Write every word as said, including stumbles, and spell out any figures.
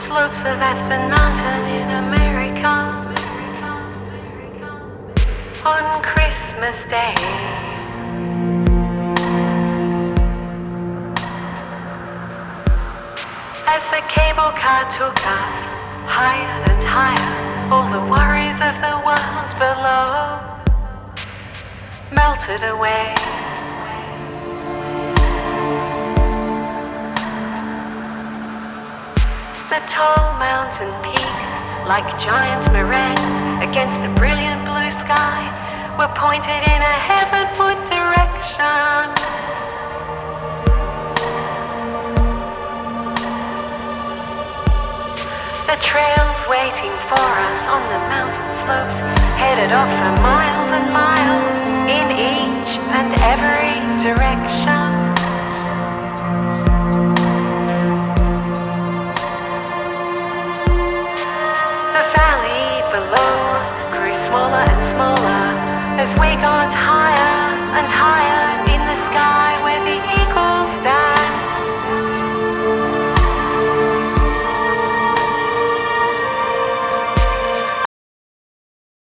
slopes of Aspen Mountain in America on Christmas Day. As the cable car took us higher and higher, all the worries of the world below melted away. The tall mountain peaks, like giant meringues against the brilliant blue sky, were pointed in a heavenward direction. The trails waiting for us on the mountain slopes headed off for miles and miles in each and every direction. The valley below grew smaller and smaller as we got higher and higher.